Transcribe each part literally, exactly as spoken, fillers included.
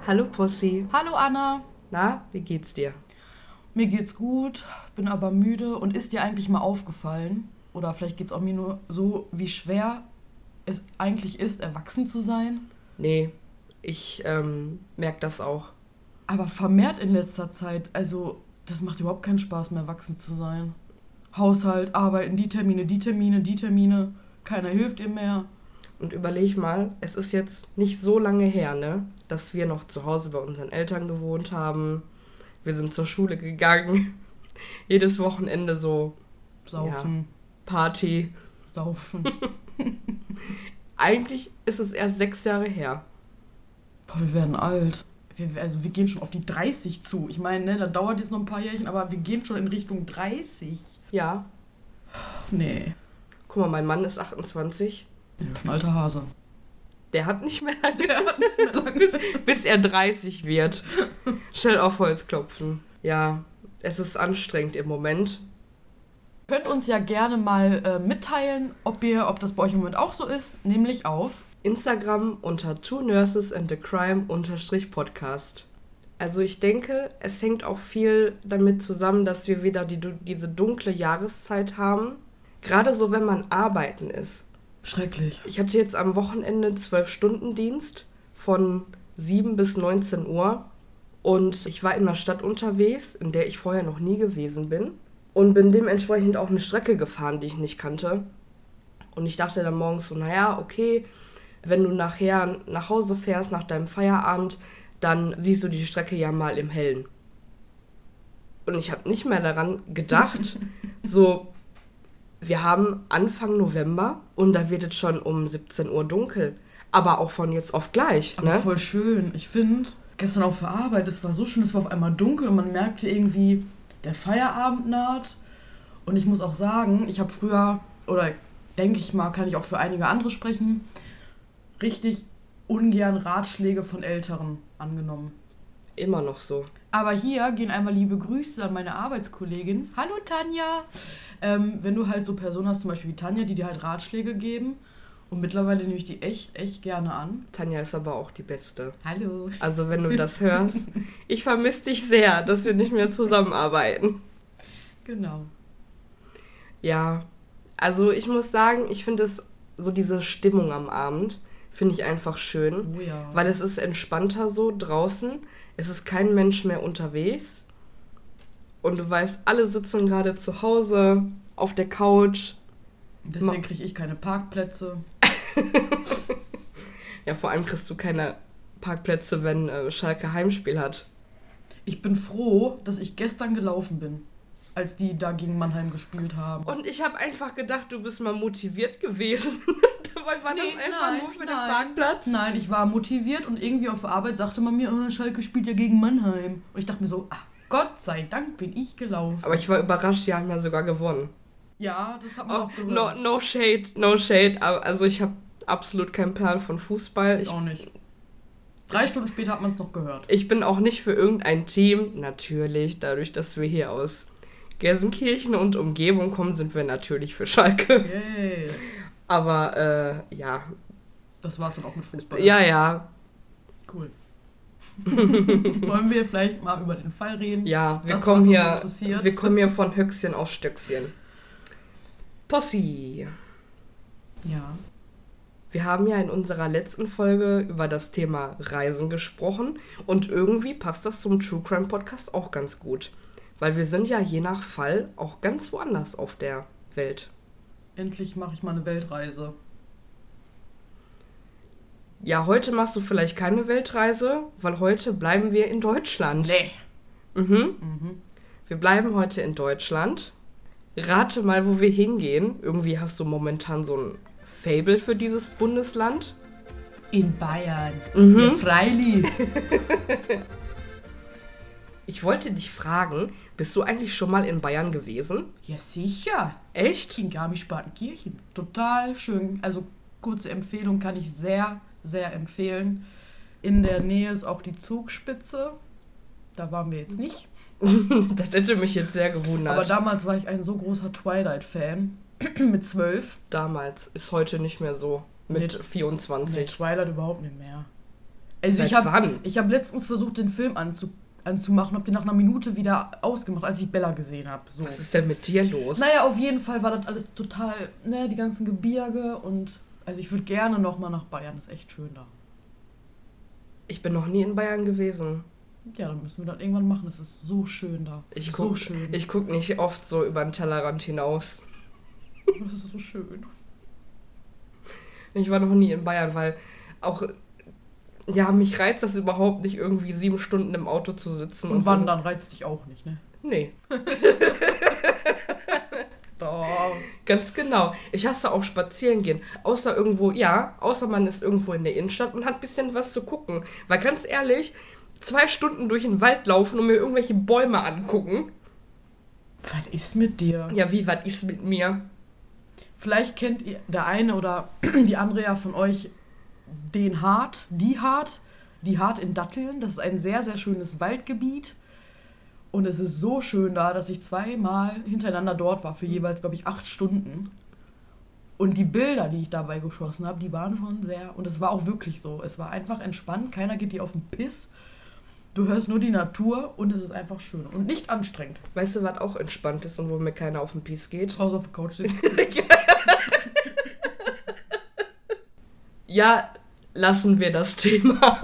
Hallo Pussy. Hallo Anna. Na, wie geht's dir? Mir geht's gut, bin aber müde. Und ist dir eigentlich mal aufgefallen, oder vielleicht geht's auch mir nur so, wie schwer es eigentlich ist, erwachsen zu sein? Nee, ich ähm, merke das auch. Aber vermehrt in letzter Zeit, also das macht überhaupt keinen Spaß mehr, erwachsen zu sein. Haushalt, Arbeiten, die Termine, die Termine, die Termine, keiner hilft dir mehr. Und überleg mal, es ist jetzt nicht so lange her, ne, dass wir noch zu Hause bei unseren Eltern gewohnt haben. Wir sind zur Schule gegangen. Jedes Wochenende so Saufen. Ja, Party. Saufen. Eigentlich ist es erst sechs Jahre her. Boah, wir werden alt. Wir, also wir gehen schon auf die dreißig zu. Ich meine, ne, da dauert jetzt noch ein paar Jährchen, aber wir gehen schon in Richtung dreißig. Ja. Nee. Guck mal, mein Mann ist achtundzwanzig. Ja, schon alter Hase. Der hat nicht mehr lange, Der hat nicht mehr lange. bis, bis er dreißig wird. Schnell auf Holz klopfen. Ja, es ist anstrengend im Moment. Könnt uns ja gerne mal äh, mitteilen, ob ihr, ob das bei euch im Moment auch so ist, nämlich auf Instagram unter two nurses and a crime unterstrich podcast. Also ich denke, es hängt auch viel damit zusammen, dass wir wieder die, diese dunkle Jahreszeit haben. Gerade so, wenn man arbeiten ist. Schrecklich. Ich hatte jetzt am Wochenende zwölf-Stunden-Dienst von sieben bis neunzehn Uhr. Und ich war in einer Stadt unterwegs, in der ich vorher noch nie gewesen bin. Und bin dementsprechend auch eine Strecke gefahren, die ich nicht kannte. Und ich dachte dann morgens so, naja, okay, wenn du nachher nach Hause fährst, nach deinem Feierabend, dann siehst du die Strecke ja mal im Hellen. Und ich habe nicht mehr daran gedacht, so, wir haben Anfang November und da wird es schon um siebzehn Uhr dunkel. Aber auch von jetzt auf gleich. Aber ne? voll schön. Ich finde, gestern auf der Arbeit, es war so schön, es war auf einmal dunkel und man merkte irgendwie, der Feierabend naht. Und ich muss auch sagen, ich habe früher, oder denke ich mal, kann ich auch für einige andere sprechen, richtig ungern Ratschläge von Älteren angenommen. Immer noch so. Aber hier gehen einmal liebe Grüße an meine Arbeitskollegin. Hallo Tanja! Ähm, wenn du halt so Personen hast, zum Beispiel wie Tanja, die dir halt Ratschläge geben. Und mittlerweile nehme ich die echt, echt gerne an. Tanja ist aber auch die Beste. Hallo. Also wenn du das hörst, ich vermisse dich sehr, dass wir nicht mehr zusammenarbeiten. Genau. Ja, also ich muss sagen, ich finde es so diese Stimmung am Abend, finde ich einfach schön. Oh ja. Weil es ist entspannter so draußen. Es ist kein Mensch mehr unterwegs. Und du weißt, alle sitzen gerade zu Hause auf der Couch. Deswegen kriege ich keine Parkplätze. Ja, vor allem kriegst du keine Parkplätze, wenn äh, Schalke Heimspiel hat. Ich bin froh, dass ich gestern gelaufen bin, als die da gegen Mannheim gespielt haben. Und ich habe einfach gedacht, du bist mal motiviert gewesen. Dabei war Nee, das einfach nein, nur für nein. den Parkplatz. Nein, ich war motiviert und irgendwie auf der Arbeit sagte man mir, oh, Schalke spielt ja gegen Mannheim. Und ich dachte mir so, ach, Gott sei Dank bin ich gelaufen. Aber ich war überrascht, die haben ja sogar gewonnen. Ja, das hat man Oh, auch gehört. no, no shade, no shade. Aber also ich habe absolut keinen Plan von Fußball. Ich Ich, auch nicht. Drei Stunden später hat man es noch gehört. ich bin auch nicht für irgendein Team. Natürlich, dadurch, dass wir hier aus Gelsenkirchen und Umgebung kommen, sind wir natürlich für Schalke. Yay. Aber äh, ja. Das war's dann auch mit Fußball. Ja, ja. Cool. Wollen wir vielleicht mal über den Fall reden? Ja, wir Das, kommen was uns hier. interessiert. Wir kommen hier von Höchstchen auf Stöckchen. Possi. Ja. Wir haben ja in unserer letzten Folge über das Thema Reisen gesprochen und irgendwie passt das zum True Crime Podcast auch ganz gut. Weil wir sind ja je nach Fall auch ganz woanders auf der Welt. Endlich mache ich mal eine Weltreise. Ja, heute machst du vielleicht keine Weltreise, weil heute bleiben wir in Deutschland. Nee. Mhm. Mhm. Wir bleiben heute in Deutschland. Rate mal, wo wir hingehen. Irgendwie hast du momentan so ein Faible für dieses Bundesland. In Bayern. Mhm. Ja, freilich. Ich wollte dich fragen, bist du eigentlich schon mal in Bayern gewesen? Ja, sicher. Echt? In Garmisch-Partenkirchen. Total schön. Also kurze Empfehlung kann ich sehr, sehr empfehlen. In der Nähe ist auch die Zugspitze. Da waren wir jetzt nicht. Das hätte mich jetzt sehr gewundert. Aber damals war ich ein so großer Twilight-Fan. Mit zwölf. Damals ist heute nicht mehr so. Mit Nee, vierundzwanzig. Twilight überhaupt nicht mehr. Also Seit ich habe wann? ich hab letztens versucht, den Film anzu, anzumachen, habe den nach einer Minute wieder ausgemacht, als ich Bella gesehen habe. So. Was ist denn mit dir los? Naja, auf jeden Fall war das alles total, ne, die ganzen Gebirge und also ich würde gerne nochmal nach Bayern, ist echt schön da. Ich bin noch nie in Bayern gewesen. Ja, dann müssen wir das irgendwann machen, es ist so schön da. Ich so guck, schön. Ich guck nicht oft so über den Tellerrand hinaus. Das ist so schön. Ich war noch nie in Bayern, weil auch, ja, mich reizt das überhaupt nicht, irgendwie sieben Stunden im Auto zu sitzen. Und, und wandern reizt dich auch nicht, ne? Nee. Doch. Ganz genau. Ich hasse auch spazieren gehen. Außer irgendwo, ja, außer man ist irgendwo in der Innenstadt und hat ein bisschen was zu gucken. Weil ganz ehrlich, zwei Stunden durch den Wald laufen und mir irgendwelche Bäume angucken. Was ist mit dir? Ja, wie, was ist mit mir? Vielleicht kennt ihr der eine oder die andere ja von euch den Hart, die Hart, die Hart in Datteln. Das ist ein sehr, sehr schönes Waldgebiet. Und es ist so schön da, dass ich zweimal hintereinander dort war, für jeweils, glaube ich, acht Stunden. Und die Bilder, die ich dabei geschossen habe, die waren schon sehr... Und es war auch wirklich so. Es war einfach entspannt, keiner geht dir auf den Piss. Du hörst nur die Natur und es ist einfach schön und nicht anstrengend. Weißt du, was auch entspannt ist und wo mir keiner auf den Piss geht? Zu Hause auf der Couch sitzen. Ja, lassen wir das Thema.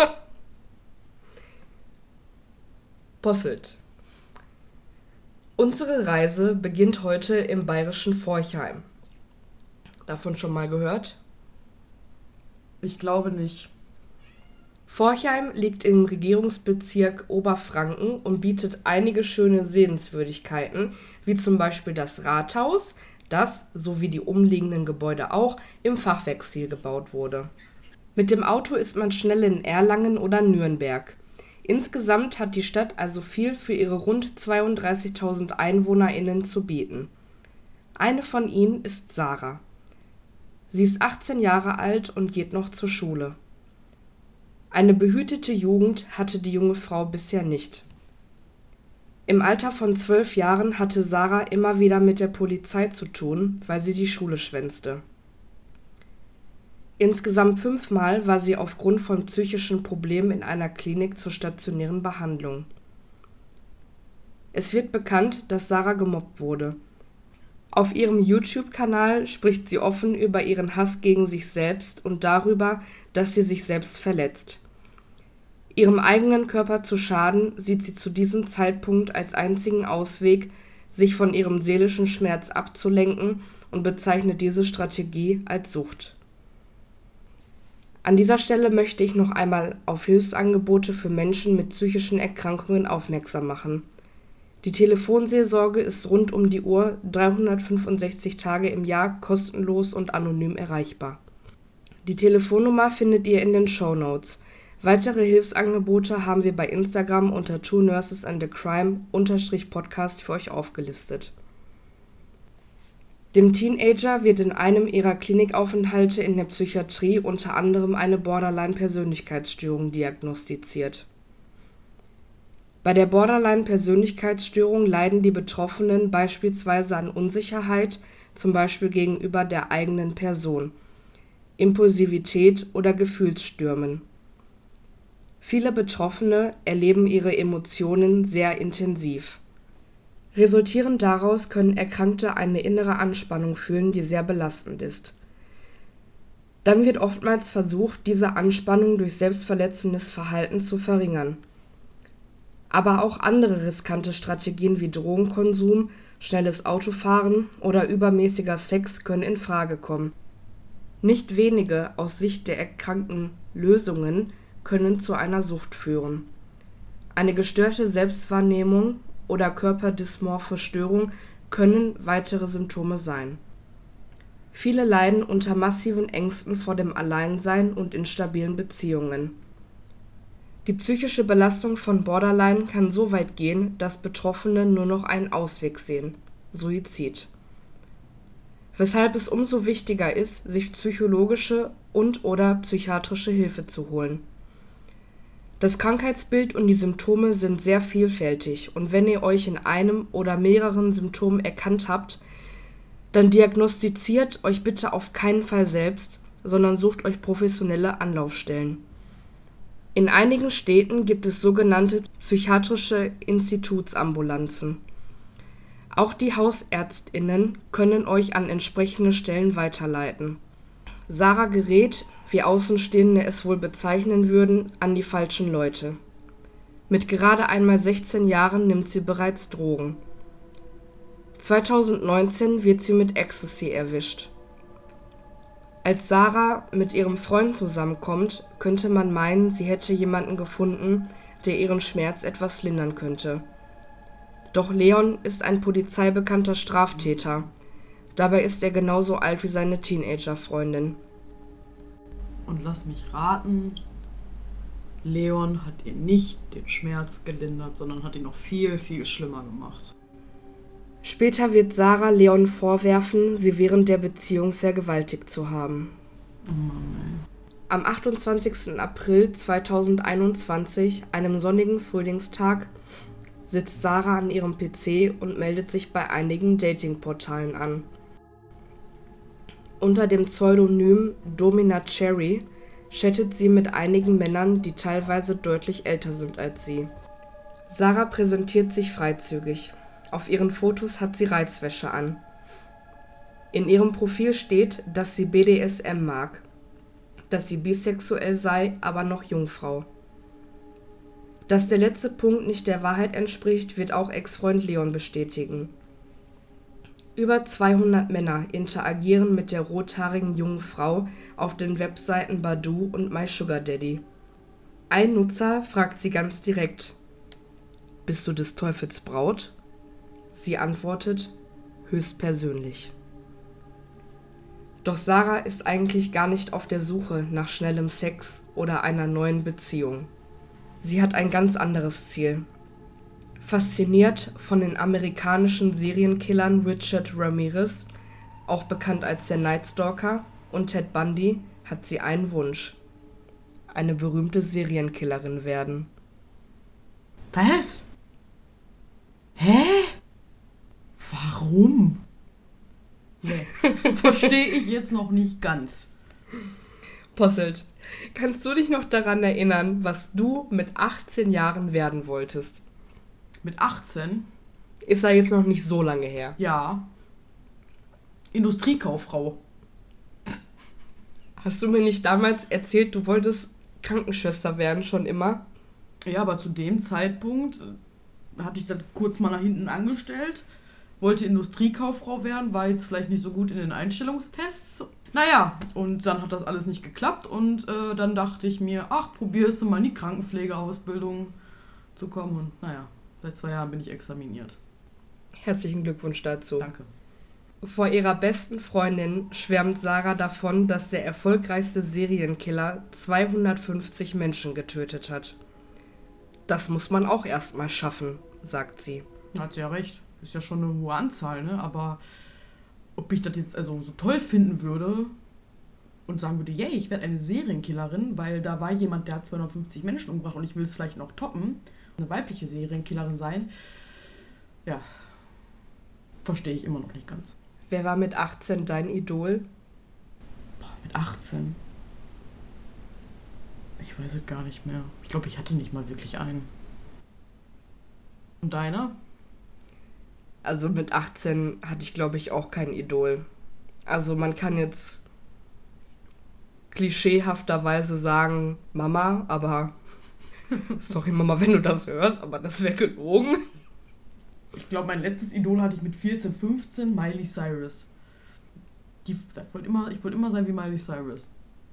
Posselt. Unsere Reise beginnt heute im bayerischen Forchheim. Davon schon mal gehört? Ich glaube nicht. Forchheim liegt im Regierungsbezirk Oberfranken und bietet einige schöne Sehenswürdigkeiten, wie zum Beispiel das Rathaus, das, sowie die umliegenden Gebäude auch, im Fachwerkstil gebaut wurde. Mit dem Auto ist man schnell in Erlangen oder Nürnberg. Insgesamt hat die Stadt also viel für ihre rund zweiunddreißigtausend EinwohnerInnen zu bieten. Eine von ihnen ist Sarah. Sie ist achtzehn Jahre alt und geht noch zur Schule. Eine behütete Jugend hatte die junge Frau bisher nicht. Im Alter von zwölf Jahren hatte Sarah immer wieder mit der Polizei zu tun, weil sie die Schule schwänzte. Insgesamt fünfmal war sie aufgrund von psychischen Problemen in einer Klinik zur stationären Behandlung. Es wird bekannt, dass Sarah gemobbt wurde. Auf ihrem YouTube-Kanal spricht sie offen über ihren Hass gegen sich selbst und darüber, dass sie sich selbst verletzt. Ihrem eigenen Körper zu schaden, sieht sie zu diesem Zeitpunkt als einzigen Ausweg, sich von ihrem seelischen Schmerz abzulenken und bezeichnet diese Strategie als Sucht. An dieser Stelle möchte ich noch einmal auf Hilfsangebote für Menschen mit psychischen Erkrankungen aufmerksam machen. Die Telefonseelsorge ist rund um die Uhr dreihundertfünfundsechzig Tage im Jahr kostenlos und anonym erreichbar. Die Telefonnummer findet ihr in den Shownotes. Weitere Hilfsangebote haben wir bei Instagram unter Two Nurses and a Crime Podcast für euch aufgelistet. Dem Teenager wird in einem ihrer Klinikaufenthalte in der Psychiatrie unter anderem eine Borderline-Persönlichkeitsstörung diagnostiziert. Bei der Borderline-Persönlichkeitsstörung leiden die Betroffenen beispielsweise an Unsicherheit, zum Beispiel gegenüber der eigenen Person, Impulsivität oder Gefühlsstürmen. Viele Betroffene erleben ihre Emotionen sehr intensiv. Resultierend daraus können Erkrankte eine innere Anspannung fühlen, die sehr belastend ist. Dann wird oftmals versucht, diese Anspannung durch selbstverletzendes Verhalten zu verringern. Aber auch andere riskante Strategien wie Drogenkonsum, schnelles Autofahren oder übermäßiger Sex können in Frage kommen. Nicht wenige aus Sicht der Erkrankten Lösungen können zu einer Sucht führen. Eine gestörte Selbstwahrnehmung oder körperdysmorphe Störung können weitere Symptome sein. Viele leiden unter massiven Ängsten vor dem Alleinsein und instabilen Beziehungen. Die psychische Belastung von Borderline kann so weit gehen, dass Betroffene nur noch einen Ausweg sehen: Suizid. Weshalb es umso wichtiger ist, sich psychologische und/oder psychiatrische Hilfe zu holen. Das Krankheitsbild und die Symptome sind sehr vielfältig und wenn ihr euch in einem oder mehreren Symptomen erkannt habt, dann diagnostiziert euch bitte auf keinen Fall selbst, sondern sucht euch professionelle Anlaufstellen. In einigen Städten gibt es sogenannte psychiatrische Institutsambulanzen. Auch die HausärztInnen können euch an entsprechende Stellen weiterleiten. Sarah gerät, wie Außenstehende es wohl bezeichnen würden, an die falschen Leute. Mit gerade einmal sechzehn Jahren nimmt sie bereits Drogen. zweitausendneunzehn wird sie mit Ecstasy erwischt. Als Sarah mit ihrem Freund zusammenkommt, könnte man meinen, sie hätte jemanden gefunden, der ihren Schmerz etwas lindern könnte. Doch Leon ist ein polizeibekannter Straftäter. Dabei ist er genauso alt wie seine Teenager-Freundin. Und lass mich raten, Leon hat ihr nicht den Schmerz gelindert, sondern hat ihn noch viel, viel schlimmer gemacht. Später wird Sarah Leon vorwerfen, sie während der Beziehung vergewaltigt zu haben. Oh Mann, ey. Am achtundzwanzigsten April zweitausendeinundzwanzig, einem sonnigen Frühlingstag, sitzt Sarah an ihrem P C und meldet sich bei einigen Datingportalen an. Unter dem Pseudonym Domina Cherry chattet sie mit einigen Männern, die teilweise deutlich älter sind als sie. Sarah präsentiert sich freizügig. Auf ihren Fotos hat sie Reizwäsche an. In ihrem Profil steht, dass sie B D S M mag, dass sie bisexuell sei, aber noch Jungfrau. Dass der letzte Punkt nicht der Wahrheit entspricht, wird auch Ex-Freund Leon bestätigen. Über zweihundert Männer interagieren mit der rothaarigen jungen Frau auf den Webseiten Badoo und MySugarDaddy. Ein Nutzer fragt sie ganz direkt: Bist du des Teufels Braut? Sie antwortet: höchstpersönlich. Doch Sarah ist eigentlich gar nicht auf der Suche nach schnellem Sex oder einer neuen Beziehung. Sie hat ein ganz anderes Ziel. Fasziniert von den amerikanischen Serienkillern Richard Ramirez, auch bekannt als der Night Stalker, und Ted Bundy, hat sie einen Wunsch: eine berühmte Serienkillerin werden. Was? Hä? Warum? Nee, verstehe ich jetzt noch nicht ganz. Posselt, kannst du dich noch daran erinnern, was du mit achtzehn Jahren werden wolltest? Mit achtzehn? Ist ja jetzt noch nicht so lange her. Ja. Industriekauffrau. Hast du mir nicht damals erzählt, du wolltest Krankenschwester werden, schon immer? Ja, aber zu dem Zeitpunkt hatte ich das kurz mal nach hinten angestellt, wollte Industriekauffrau werden, war jetzt vielleicht nicht so gut in den Einstellungstests. Naja, und dann hat das alles nicht geklappt und äh, dann dachte ich mir, ach, probierst du mal in die Krankenpflegeausbildung zu kommen. Und naja, seit zwei Jahren bin ich examiniert. Herzlichen Glückwunsch dazu. Danke. Vor ihrer besten Freundin schwärmt Sarah davon, dass der erfolgreichste Serienkiller zweihundertfünfzig Menschen getötet hat. Das muss man auch erstmal schaffen, sagt sie. Hat sie ja recht. Ist ja schon eine hohe Anzahl, ne? Aber ob ich das jetzt also so toll finden würde und sagen würde, yay, ich werde eine Serienkillerin, weil da war jemand, der hat zweihundertfünfzig Menschen umgebracht und ich will es vielleicht noch toppen, eine weibliche Serienkillerin sein, ja, verstehe ich immer noch nicht ganz. Wer war mit achtzehn dein Idol? Boah, mit achtzehn? Ich weiß es gar nicht mehr. Ich glaube, ich hatte nicht mal wirklich einen. Und deiner? Also mit achtzehn hatte ich, glaube ich, auch kein Idol. Also man kann jetzt klischeehafterweise sagen Mama, aber sorry Mama, wenn du das hörst, aber das wäre gelogen. Ich glaube, mein letztes Idol hatte ich mit vierzehn, fünfzehn, Miley Cyrus. Die, ich wollte immer, ich wollte immer sein wie Miley Cyrus.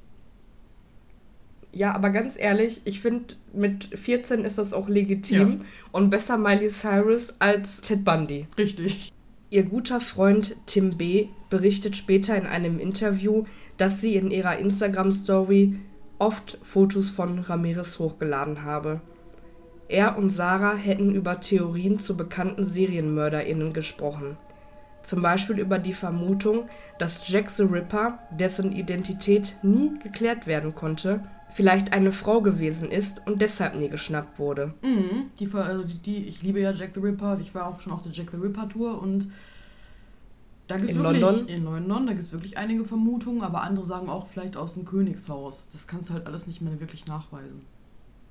Ja, aber ganz ehrlich, ich finde, mit vierzehn ist das auch legitim ja. Und besser Miley Cyrus als Ted Bundy. Richtig. Ihr guter Freund Tim B. berichtet später in einem Interview, dass sie in ihrer Instagram-Story oft Fotos von Ramirez hochgeladen habe. Er und Sarah hätten über Theorien zu bekannten SerienmörderInnen gesprochen. Zum Beispiel über die Vermutung, dass Jack the Ripper, dessen Identität nie geklärt werden konnte, vielleicht eine Frau gewesen ist und deshalb nie geschnappt wurde. Mhm, die, also die, die, ich liebe ja Jack the Ripper, ich war auch schon auf der Jack the Ripper Tour und da gibt's in wirklich, London? In London, da gibt es wirklich einige Vermutungen, aber andere sagen auch vielleicht aus dem Königshaus. Das kannst du halt alles nicht mehr wirklich nachweisen.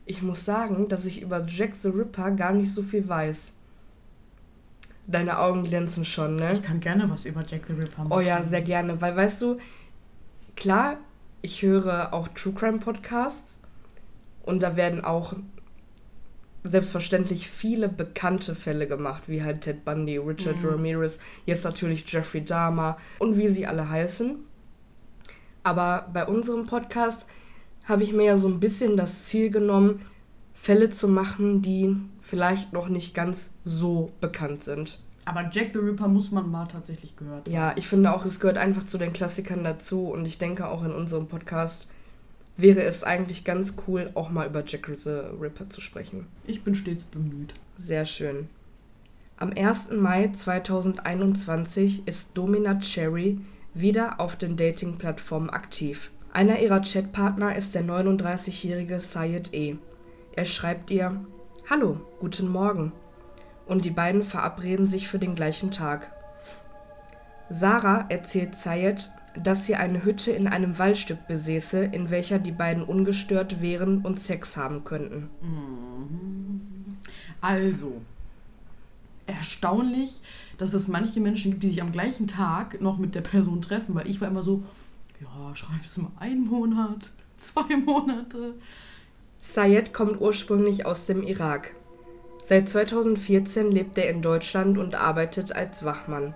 Ich muss sagen, dass ich über Jack the Ripper gar nicht so viel weiß. Deine Augen glänzen schon, ne? Ich kann gerne was über Jack the Ripper machen. Oh ja, sehr gerne. Weil, weißt du, klar, ich höre auch True Crime Podcasts und da werden auch selbstverständlich viele bekannte Fälle gemacht, wie halt Ted Bundy, Richard mhm. Ramirez, jetzt natürlich Jeffrey Dahmer und wie sie alle heißen. Aber bei unserem Podcast habe ich mir ja so ein bisschen das Ziel genommen, Fälle zu machen, die vielleicht noch nicht ganz so bekannt sind. Aber Jack the Ripper muss man mal tatsächlich gehört haben. Ja, ich finde auch, es gehört einfach zu den Klassikern dazu und ich denke auch in unserem Podcast wäre es eigentlich ganz cool, auch mal über Jack the Ripper zu sprechen. Ich bin stets bemüht. Sehr schön. Am ersten Mai zweitausendeinundzwanzig ist Domina Cherry wieder auf den Dating-Plattformen aktiv. Einer ihrer Chatpartner ist der neununddreißigjährige Syed E. Er schreibt ihr: Hallo, guten Morgen. Und die beiden verabreden sich für den gleichen Tag. Sarah erzählt Syed, dass sie eine Hütte in einem Waldstück besäße, in welcher die beiden ungestört wären und Sex haben könnten. Also, erstaunlich, dass es manche Menschen gibt, die sich am gleichen Tag noch mit der Person treffen, weil ich war immer so, ja, schreibst du mal einen Monat, zwei Monate. Syed kommt ursprünglich aus dem Irak. Seit zweitausendvierzehn lebt er in Deutschland und arbeitet als Wachmann.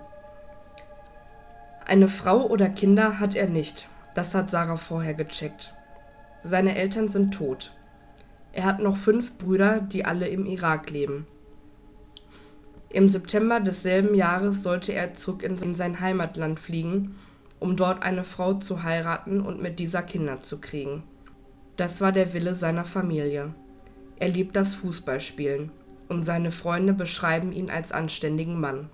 Eine Frau oder Kinder hat er nicht, das hat Sarah vorher gecheckt. Seine Eltern sind tot. Er hat noch fünf Brüder, die alle im Irak leben. Im September desselben Jahres sollte er zurück in sein Heimatland fliegen, um dort eine Frau zu heiraten und mit dieser Kinder zu kriegen. Das war der Wille seiner Familie. Er liebt das Fußballspielen und seine Freunde beschreiben ihn als anständigen Mann.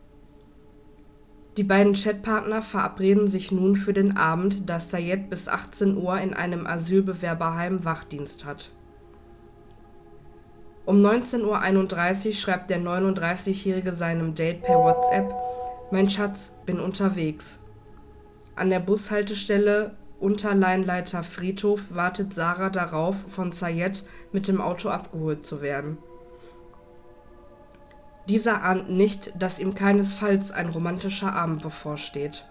Die beiden Chatpartner verabreden sich nun für den Abend, da Syed bis achtzehn Uhr in einem Asylbewerberheim Wachdienst hat. Um neunzehn Uhr einunddreißig schreibt der neununddreißigjährige seinem Date per WhatsApp: Mein Schatz, bin unterwegs. An der Bushaltestelle Unterleinleiter Friedhof wartet Sarah darauf, von Syed mit dem Auto abgeholt zu werden. Dieser ahnt nicht, dass ihm keinesfalls ein romantischer Abend bevorsteht.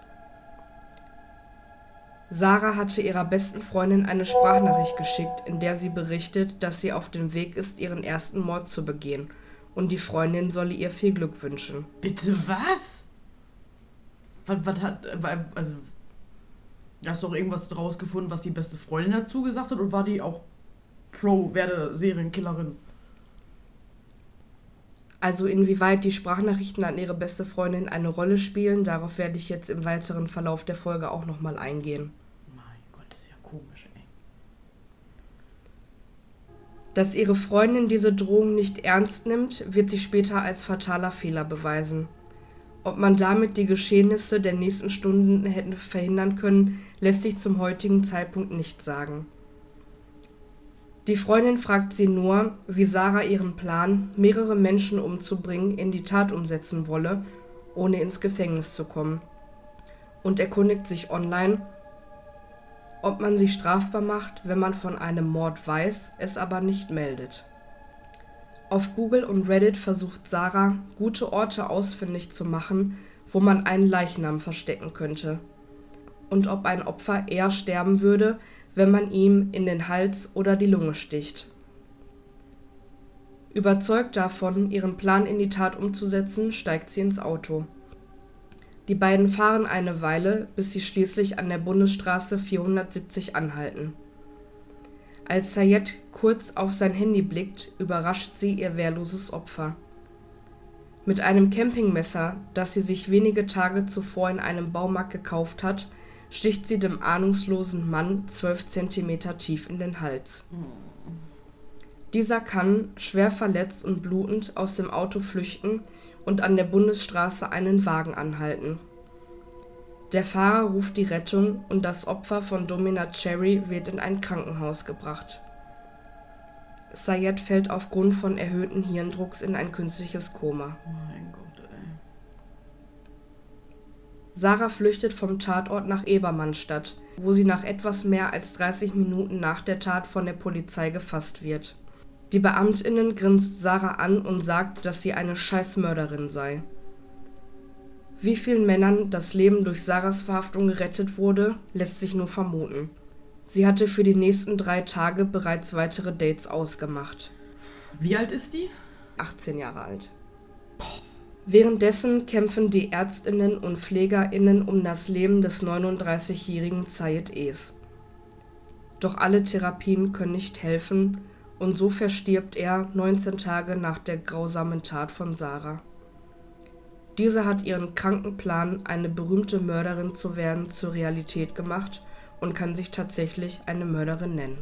Sarah hatte ihrer besten Freundin eine Sprachnachricht geschickt, in der sie berichtet, dass sie auf dem Weg ist, ihren ersten Mord zu begehen, und die Freundin solle ihr viel Glück wünschen. Bitte was? Was, was hat... Also, hast du auch irgendwas rausgefunden, was die beste Freundin dazu gesagt hat, oder war die auch Pro-Werde-Serienkillerin? Also inwieweit die Sprachnachrichten an ihre beste Freundin eine Rolle spielen, darauf werde ich jetzt im weiteren Verlauf der Folge auch nochmal eingehen. Mein Gott, das ist ja komisch, ey. Dass ihre Freundin diese Drohung nicht ernst nimmt, wird sich später als fataler Fehler beweisen. Ob man damit die Geschehnisse der nächsten Stunden hätte verhindern können, lässt sich zum heutigen Zeitpunkt nicht sagen. Die Freundin fragt sie nur, wie Sarah ihren Plan, mehrere Menschen umzubringen, in die Tat umsetzen wolle, ohne ins Gefängnis zu kommen. Und erkundigt sich online, ob man sich strafbar macht, wenn man von einem Mord weiß, es aber nicht meldet. Auf Google und Reddit versucht Sarah, gute Orte ausfindig zu machen, wo man einen Leichnam verstecken könnte. Und ob ein Opfer eher sterben würde, wenn man ihm in den Hals oder die Lunge sticht. Überzeugt davon, ihren Plan in die Tat umzusetzen, steigt sie ins Auto. Die beiden fahren eine Weile, bis sie schließlich an der Bundesstraße vierhundertsiebzig anhalten. Als Syed kurz auf sein Handy blickt, überrascht sie ihr wehrloses Opfer. Mit einem Campingmesser, das sie sich wenige Tage zuvor in einem Baumarkt gekauft hat, sticht sie dem ahnungslosen Mann zwölf Zentimeter tief in den Hals. Dieser kann, schwer verletzt und blutend, aus dem Auto flüchten und an der Bundesstraße einen Wagen anhalten. Der Fahrer ruft die Rettung und das Opfer von Domina Cherry wird in ein Krankenhaus gebracht. Syed fällt aufgrund von erhöhten Hirndrucks in ein künstliches Koma. Mein Gott, ey. Sarah flüchtet vom Tatort nach Ebermannstadt, wo sie nach etwas mehr als dreißig Minuten nach der Tat von der Polizei gefasst wird. Die BeamtInnen grinst Sarah an und sagt, dass sie eine Scheißmörderin sei. Wie vielen Männern das Leben durch Sarahs Verhaftung gerettet wurde, lässt sich nur vermuten. Sie hatte für die nächsten drei Tage bereits weitere Dates ausgemacht. Wie alt ist die? achtzehn Jahre alt. Währenddessen kämpfen die ÄrztInnen und PflegerInnen um das Leben des neununddreißigjährigen Zayed Es. Doch alle Therapien können nicht helfen und so verstirbt er neunzehn Tage nach der grausamen Tat von Sarah. Diese hat ihren kranken Plan, eine berühmte Mörderin zu werden, zur Realität gemacht und kann sich tatsächlich eine Mörderin nennen.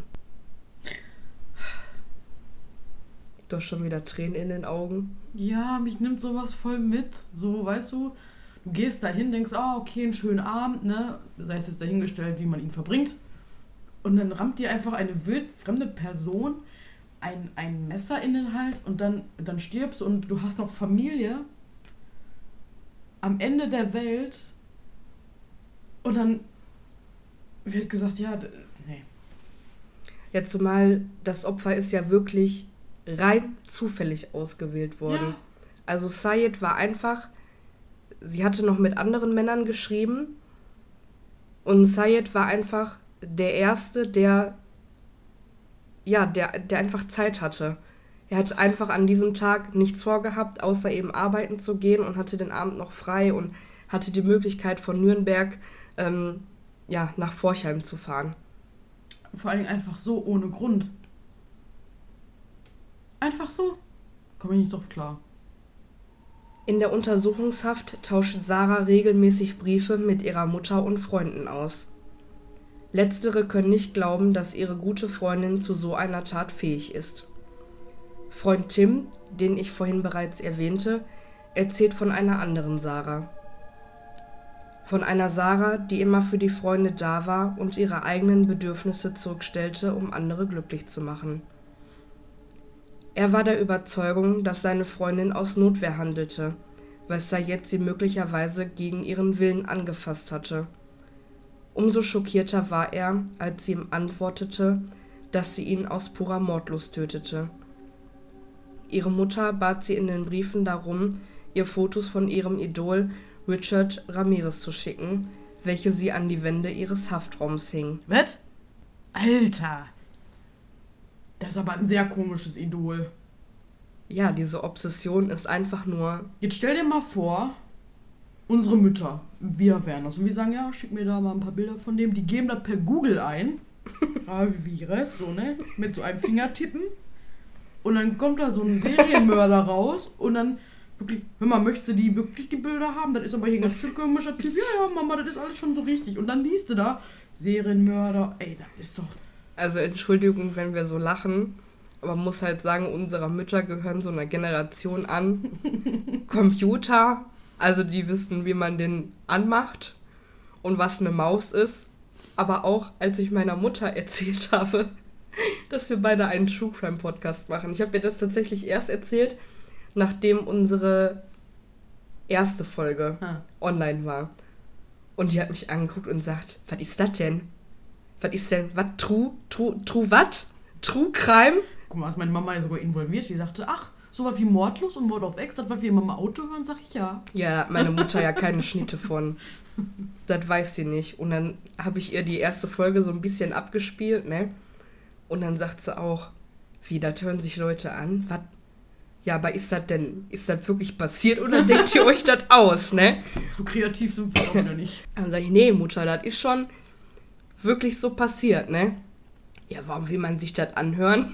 Du hast schon wieder Tränen in den Augen. Ja, mich nimmt sowas voll mit. So, weißt du, du gehst dahin, denkst, ah, oh, okay, einen schönen Abend, ne? Sei es jetzt dahingestellt, wie man ihn verbringt. Und dann rammt dir einfach eine wildfremde Person ein, ein Messer in den Hals und dann, dann stirbst du und du hast noch Familie am Ende der Welt und dann wird gesagt, ja, nee. Ja, zumal das Opfer ist ja wirklich rein zufällig ausgewählt worden. Ja. Also Zayed war einfach, sie hatte noch mit anderen Männern geschrieben und Zayed war einfach der Erste, der, ja, der, der einfach Zeit hatte. Er hat einfach an diesem Tag nichts vorgehabt, außer eben arbeiten zu gehen und hatte den Abend noch frei und hatte die Möglichkeit von Nürnberg ähm, ja, nach Forchheim zu fahren. Vor allen Dingen einfach so, ohne Grund. Einfach so? Komme ich nicht drauf klar. In der Untersuchungshaft tauscht Sarah regelmäßig Briefe mit ihrer Mutter und Freunden aus. Letztere können nicht glauben, dass ihre gute Freundin zu so einer Tat fähig ist. Freund Tim, den ich vorhin bereits erwähnte, erzählt von einer anderen Sarah. Von einer Sarah, die immer für die Freunde da war und ihre eigenen Bedürfnisse zurückstellte, um andere glücklich zu machen. Er war der Überzeugung, dass seine Freundin aus Notwehr handelte, weil Zayed sie möglicherweise gegen ihren Willen angefasst hatte. Umso schockierter war er, als sie ihm antwortete, dass sie ihn aus purer Mordlust tötete. Ihre Mutter bat sie in den Briefen darum, ihr Fotos von ihrem Idol Richard Ramirez zu schicken, welche sie an die Wände ihres Haftraums hing. Was? Alter! Das ist aber ein sehr komisches Idol. Ja, diese Obsession ist einfach nur... Jetzt stell dir mal vor, unsere Mütter, wir wären das. Und wir sagen, ja, schick mir da mal ein paar Bilder von dem. Die geben das per Google ein. Ramirez, so, ne? Mit so einem Fingertippen. Und dann kommt da so ein Serienmörder raus. Und dann wirklich, hör mal, möchtest du die wirklich die Bilder haben? Das ist aber hier ein ganz schön komischer Typ. Ja, ja, Mama, das ist alles schon so richtig. Und dann liest du da, Serienmörder. Ey, das ist doch... Also Entschuldigung, wenn wir so lachen, aber man muss halt sagen, unsere Mütter gehören so einer Generation an. Computer, also die wissen, wie man den anmacht und was eine Maus ist. Aber auch, als ich meiner Mutter erzählt habe, dass wir beide einen True Crime Podcast machen. Ich habe ihr das tatsächlich erst erzählt, nachdem unsere erste Folge hm. online war. Und die hat mich angeguckt und sagt, was ist das denn? Was ist denn, was, True, True, True, was? True Crime? Guck mal, ist meine Mama ja sogar involviert. Die sagte, ach, so was wie Mordlos und Mord auf Ex, das was wir immer im Auto hören, sag ich ja. Ja, da hat meine Mutter ja keine Schnitte von. Das weiß sie nicht. Und dann habe ich ihr die erste Folge so ein bisschen abgespielt, ne? Und dann sagt sie auch, wie, das hören sich Leute an? Was? Ja, aber ist das denn, ist das wirklich passiert oder denkt ihr euch das aus, ne? So kreativ sind wir auch wieder nicht. Dann sage ich, nee, Mutter, das ist schon wirklich so passiert, ne? Ja, warum will man sich das anhören?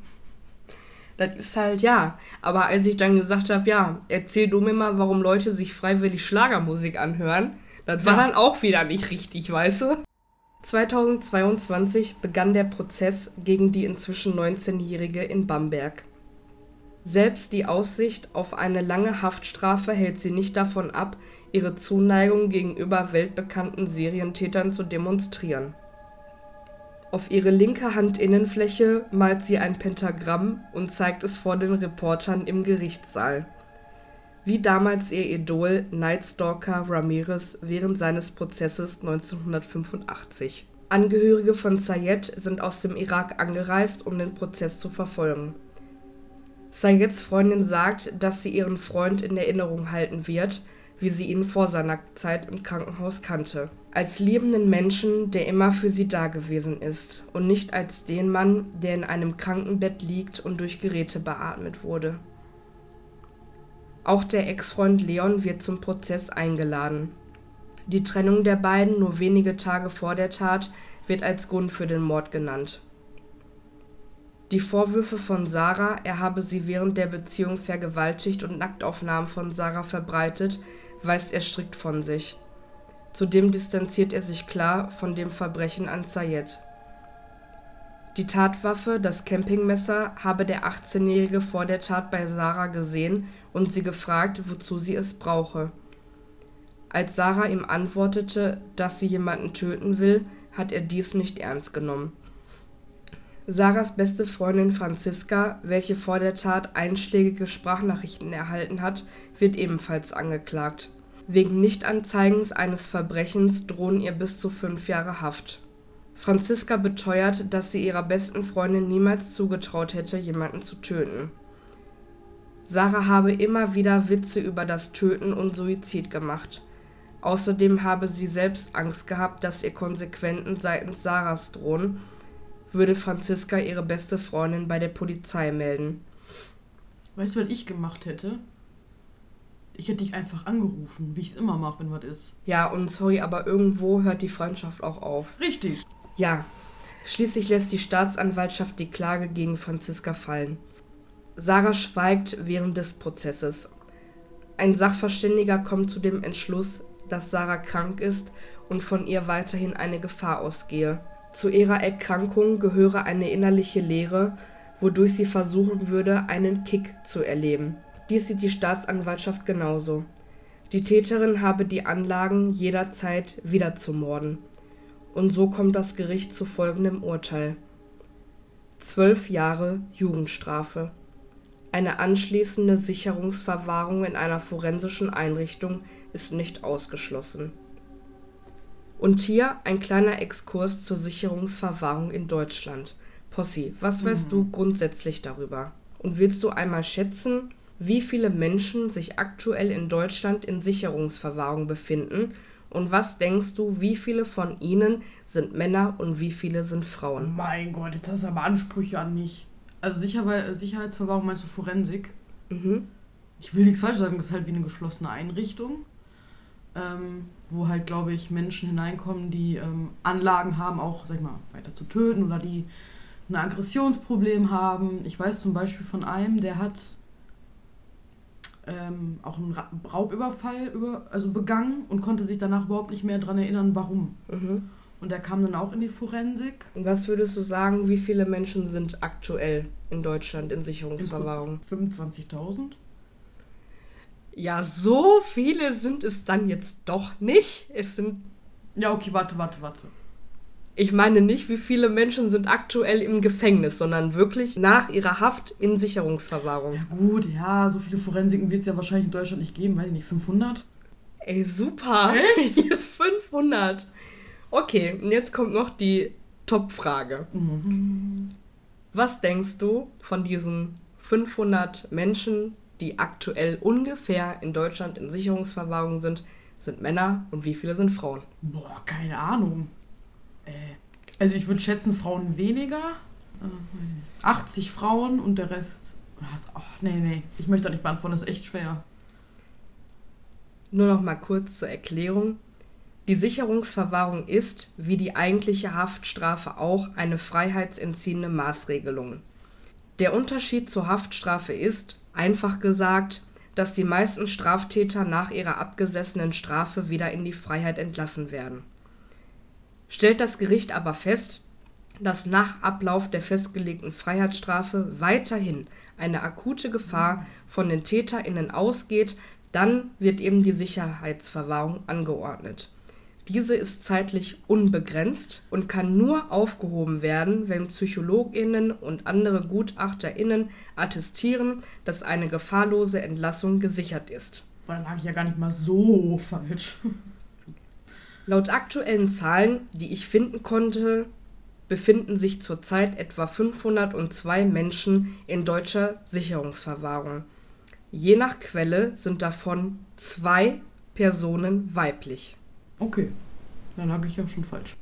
Das ist halt, ja. Aber als ich dann gesagt habe, ja, erzähl du mir mal, warum Leute sich freiwillig Schlagermusik anhören, das war ja dann auch wieder nicht richtig, weißt du? zweitausendzweiundzwanzig begann der Prozess gegen die inzwischen neunzehnjährige in Bamberg. Selbst die Aussicht auf eine lange Haftstrafe hält sie nicht davon ab, ihre Zuneigung gegenüber weltbekannten Serientätern zu demonstrieren. Auf ihre linke Handinnenfläche malt sie ein Pentagramm und zeigt es vor den Reportern im Gerichtssaal. wie damals ihr Idol Night Stalker Ramirez während seines Prozesses neunzehnhundertfünfundachtzig. Angehörige von Sayed sind aus dem Irak angereist, um den Prozess zu verfolgen. Sayeds Freundin sagt, dass sie ihren Freund in Erinnerung halten wird, wie sie ihn vor seiner Zeit im Krankenhaus kannte. Als liebenden Menschen, der immer für sie da gewesen ist und nicht als den Mann, der in einem Krankenbett liegt und durch Geräte beatmet wurde. Auch der Ex-Freund Leon wird zum Prozess eingeladen. Die Trennung der beiden nur wenige Tage vor der Tat wird als Grund für den Mord genannt. Die Vorwürfe von Sarah, er habe sie während der Beziehung vergewaltigt und Nacktaufnahmen von Sarah verbreitet, weist er strikt von sich. Zudem distanziert er sich klar von dem Verbrechen an Sayed. Die Tatwaffe, das Campingmesser, habe der achtzehnjährige vor der Tat bei Sarah gesehen und sie gefragt, wozu sie es brauche. Als Sarah ihm antwortete, dass sie jemanden töten will, hat er dies nicht ernst genommen. Sarahs beste Freundin Franziska, welche vor der Tat einschlägige Sprachnachrichten erhalten hat, wird ebenfalls angeklagt. Wegen Nichtanzeigens eines Verbrechens drohen ihr bis zu fünf Jahre Haft. Franziska beteuert, dass sie ihrer besten Freundin niemals zugetraut hätte, jemanden zu töten. Sarah habe immer wieder Witze über das Töten und Suizid gemacht. Außerdem habe sie selbst Angst gehabt, dass ihr Konsequenzen seitens Sarahs drohen, würde Franziska ihre beste Freundin bei der Polizei melden. Weißt du, was ich gemacht hätte? Ich hätte dich einfach angerufen, wie ich es immer mache, wenn was ist. Ja, und sorry, aber irgendwo hört die Freundschaft auch auf. Richtig. Ja, schließlich lässt die Staatsanwaltschaft die Klage gegen Franziska fallen. Sarah schweigt während des Prozesses. Ein Sachverständiger kommt zu dem Entschluss, dass Sarah krank ist und von ihr weiterhin eine Gefahr ausgehe. Zu ihrer Erkrankung gehöre eine innerliche Leere, wodurch sie versuchen würde, einen Kick zu erleben. Dies sieht die Staatsanwaltschaft genauso. Die Täterin habe die Anlagen, jederzeit wieder zu morden. Und so kommt das Gericht zu folgendem Urteil. Zwölf Jahre Jugendstrafe. Eine anschließende Sicherungsverwahrung in einer forensischen Einrichtung ist nicht ausgeschlossen. Und hier ein kleiner Exkurs zur Sicherungsverwahrung in Deutschland. Possi, was weißt mhm. du grundsätzlich darüber? Und willst du einmal schätzen, wie viele Menschen sich aktuell in Deutschland in Sicherungsverwahrung befinden? Und was denkst du, wie viele von ihnen sind Männer und wie viele sind Frauen? Mein Gott, jetzt hast du aber Ansprüche an mich. Also Sicher- Sicherheitsverwahrung meinst du Forensik? Mhm. Ich will nichts falsch sagen, das ist halt wie eine geschlossene Einrichtung, ähm, wo halt, glaube ich, Menschen hineinkommen, die ähm, Anlagen haben, auch, sag ich mal, weiter zu töten oder die ein Aggressionsproblem haben. Ich weiß zum Beispiel von einem, der hat ähm, auch einen Ra- Raubüberfall über, also begangen und konnte sich danach überhaupt nicht mehr daran erinnern, warum. Mhm. Und der kam dann auch in die Forensik. Und was würdest du sagen, wie viele Menschen sind aktuell in Deutschland in Sicherungsverwahrung? fünfundzwanzigtausend? Ja, so viele sind es dann jetzt doch nicht. Es sind... Ja, okay, warte, warte, warte. Ich meine nicht, wie viele Menschen sind aktuell im Gefängnis, sondern wirklich nach ihrer Haft in Sicherungsverwahrung. Ja gut, ja, so viele Forensiken wird es ja wahrscheinlich in Deutschland nicht geben, weiß ich nicht, fünfhundert? Ey, super. Echt? fünfhundert. Okay, und jetzt kommt noch die Top-Frage. Mhm. Was denkst du von diesen fünfhundert Menschen, die aktuell ungefähr in Deutschland in Sicherungsverwahrung sind, sind Männer und wie viele sind Frauen? Boah, keine Ahnung. Äh, also ich würde schätzen, Frauen weniger. Äh, achtzig Frauen und der Rest... Was, oh, nee, nee, ich möchte da nicht beantworten, das ist echt schwer. Nur noch mal kurz zur Erklärung. Die Sicherungsverwahrung ist, wie die eigentliche Haftstrafe auch, eine freiheitsentziehende Maßregelung. Der Unterschied zur Haftstrafe ist, einfach gesagt, dass die meisten Straftäter nach ihrer abgesessenen Strafe wieder in die Freiheit entlassen werden. Stellt das Gericht aber fest, dass nach Ablauf der festgelegten Freiheitsstrafe weiterhin eine akute Gefahr von den TäterInnen ausgeht, dann wird eben die Sicherheitsverwahrung angeordnet. Diese ist zeitlich unbegrenzt und kann nur aufgehoben werden, wenn PsychologInnen und andere GutachterInnen attestieren, dass eine gefahrlose Entlassung gesichert ist. Da lag ich ja gar nicht mal so falsch. Laut aktuellen Zahlen, die ich finden konnte, befinden sich zurzeit etwa fünfhundertzwei Menschen in deutscher Sicherungsverwahrung. Je nach Quelle sind davon zwei Personen weiblich. Okay, dann lag ich ja schon falsch.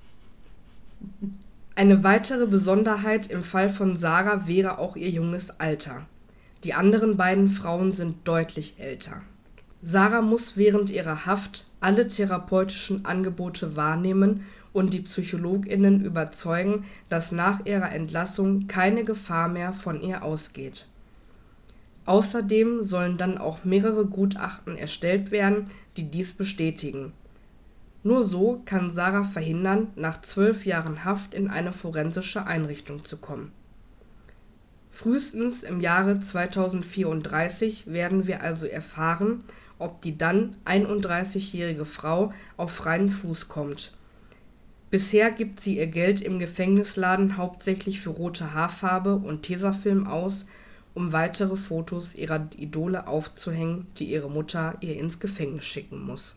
Eine weitere Besonderheit im Fall von Sarah wäre auch ihr junges Alter. Die anderen beiden Frauen sind deutlich älter. Sarah muss während ihrer Haft alle therapeutischen Angebote wahrnehmen und die PsychologInnen überzeugen, dass nach ihrer Entlassung keine Gefahr mehr von ihr ausgeht. Außerdem sollen dann auch mehrere Gutachten erstellt werden, die dies bestätigen. Nur so kann Sarah verhindern, nach zwölf Jahren Haft in eine forensische Einrichtung zu kommen. Frühestens im Jahre zweitausendvierunddreißig werden wir also erfahren, ob die dann einunddreißigjährige Frau auf freien Fuß kommt. Bisher gibt sie ihr Geld im Gefängnisladen hauptsächlich für rote Haarfarbe und Tesafilm aus, um weitere Fotos ihrer Idole aufzuhängen, die ihre Mutter ihr ins Gefängnis schicken muss.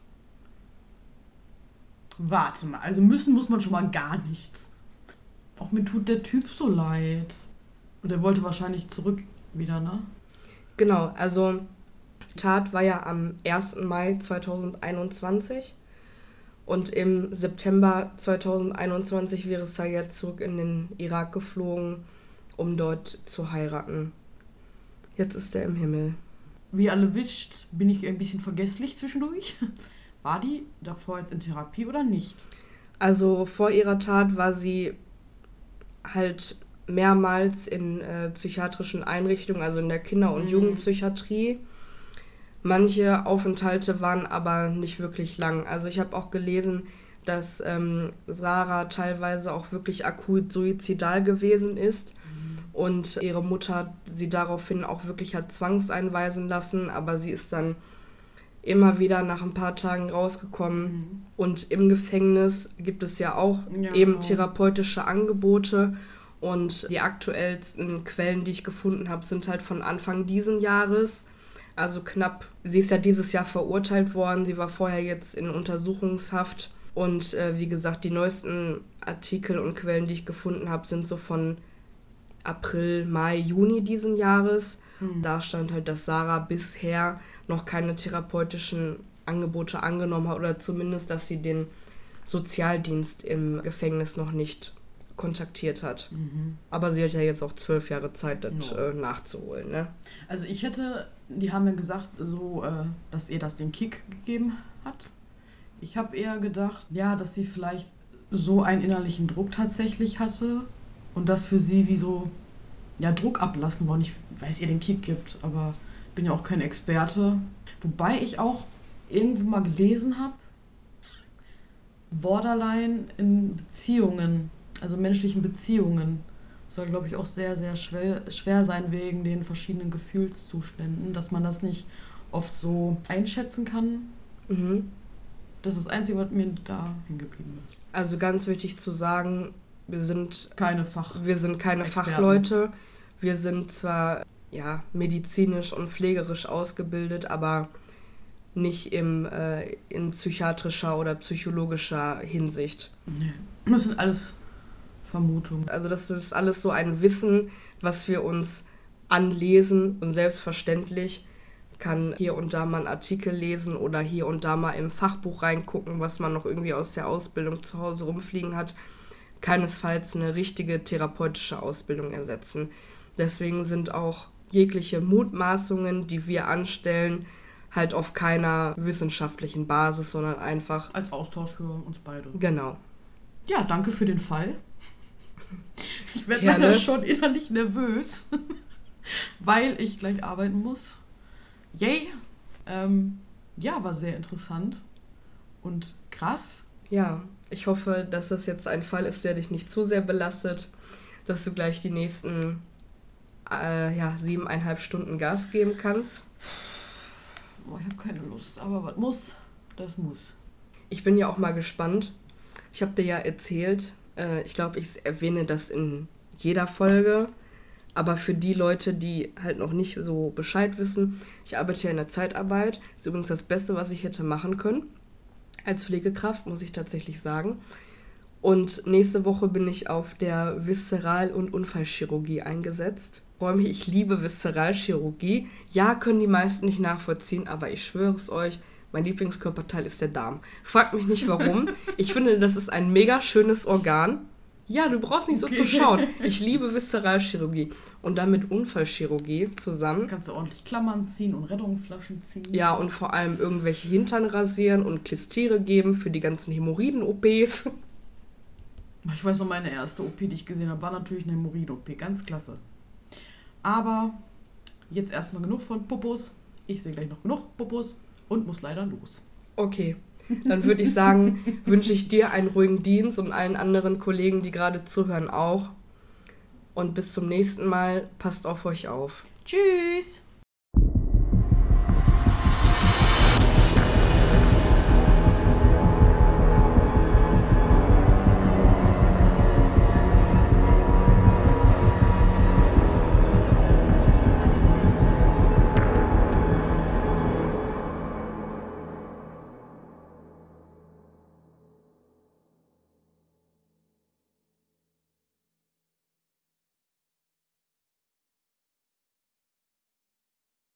Warte mal, also müssen muss man schon mal gar nichts. Auch mir tut der Typ so leid. Und er wollte wahrscheinlich zurück wieder, ne? Genau, also die Tat war ja am ersten Mai zweitausendeinundzwanzig und im September zweitausendeinundzwanzig wäre Sayed zurück in den Irak geflogen, um dort zu heiraten. Jetzt ist er im Himmel. Wie alle wischt, bin ich ein bisschen vergesslich zwischendurch. War die davor jetzt in Therapie oder nicht? Also vor ihrer Tat war sie halt mehrmals in äh, psychiatrischen Einrichtungen, also in der Kinder- und mhm. Jugendpsychiatrie. Manche Aufenthalte waren aber nicht wirklich lang. Also ich habe auch gelesen, dass ähm, Sarah teilweise auch wirklich akut suizidal gewesen ist mhm. und ihre Mutter sie daraufhin auch wirklich hat zwangseinweisen lassen, aber sie ist dann immer wieder nach ein paar Tagen rausgekommen. Mhm. Und im Gefängnis gibt es ja auch ja, eben genau. therapeutische Angebote. Und die aktuellsten Quellen, die ich gefunden habe, sind halt von Anfang diesen Jahres. Also knapp, sie ist ja dieses Jahr verurteilt worden. Sie war vorher jetzt in Untersuchungshaft. Und äh, wie gesagt, die neuesten Artikel und Quellen, die ich gefunden habe, sind so von April, Mai, Juni diesen Jahres. Mhm. Da stand halt, dass Sarah bisher noch keine therapeutischen Angebote angenommen hat oder zumindest, dass sie den Sozialdienst im Gefängnis noch nicht kontaktiert hat. Mhm. Aber sie hat ja jetzt auch zwölf Jahre Zeit, das no. äh, nachzuholen. Ne? Also ich hätte, die haben ja gesagt, so, äh, dass ihr das den Kick gegeben hat. Ich habe eher gedacht, ja, dass sie vielleicht so einen innerlichen Druck tatsächlich hatte und das für sie wie so ja, Druck ablassen wollen. Ich weiß, ihr den Kick gibt, aber bin ja auch kein Experte. Wobei ich auch irgendwo mal gelesen habe, Borderline in Beziehungen, also menschlichen Beziehungen, soll, glaube ich, auch sehr, sehr schwer, schwer sein wegen den verschiedenen Gefühlszuständen, dass man das nicht oft so einschätzen kann. Mhm. Das ist das Einzige, was mir da hängen geblieben ist. Also ganz wichtig zu sagen, wir sind keine, Fach- wir sind keine Experten. Fachleute. Wir sind zwar ja, medizinisch und pflegerisch ausgebildet, aber nicht im, äh, in psychiatrischer oder psychologischer Hinsicht. Nee. Das sind alles Vermutungen. Also das ist alles so ein Wissen, was wir uns anlesen und selbstverständlich kann hier und da mal einen Artikel lesen oder hier und da mal im Fachbuch reingucken, was man noch irgendwie aus der Ausbildung zu Hause rumfliegen hat, keinesfalls eine richtige therapeutische Ausbildung ersetzen. Deswegen sind auch jegliche Mutmaßungen, die wir anstellen, halt auf keiner wissenschaftlichen Basis, sondern einfach als Austausch für uns beide. Genau. Ja, danke für den Fall. Ich werde leider schon innerlich nervös, weil ich gleich arbeiten muss. Yay! Ähm, ja, war sehr interessant und krass. Ja, ich hoffe, dass das jetzt ein Fall ist, der dich nicht zu sehr belastet, dass du gleich die nächsten äh, ja, siebeneinhalb Stunden Gas geben kannst. Boah, ich habe keine Lust, aber was muss, das muss. Ich bin ja auch mal gespannt. Ich habe dir ja erzählt, äh, ich glaube, ich erwähne das in jeder Folge, aber für die Leute, die halt noch nicht so Bescheid wissen, ich arbeite ja in der Zeitarbeit. Das ist übrigens das Beste, was ich hätte machen können. Als Pflegekraft, muss ich tatsächlich sagen. Und nächste Woche bin ich auf der Viszeral- und Unfallchirurgie eingesetzt. Freue mich, ich liebe Viszeralchirurgie. Ja, können die meisten nicht nachvollziehen, aber ich schwöre es euch, mein Lieblingskörperteil ist der Darm. Fragt mich nicht warum. Ich finde, das ist ein mega schönes Organ. Ja, du brauchst nicht okay. so zu schauen. Ich liebe Viszeralchirurgie. Und dann mit Unfallchirurgie zusammen. Kannst du ordentlich Klammern ziehen und Rettungsflaschen ziehen. Ja, und vor allem irgendwelche Hintern rasieren und Klistiere geben für die ganzen Hämorrhoiden-O Ps. Ich weiß noch, meine erste O P, die ich gesehen habe, war natürlich eine Hämorrhoiden-O P. Ganz klasse. Aber jetzt erstmal genug von Popos. Ich sehe gleich noch genug Popos und muss leider los. Okay, dann würde ich sagen, wünsche ich dir einen ruhigen Dienst und allen anderen Kollegen, die gerade zuhören, auch. Und bis zum nächsten Mal. Passt auf euch auf. Tschüss!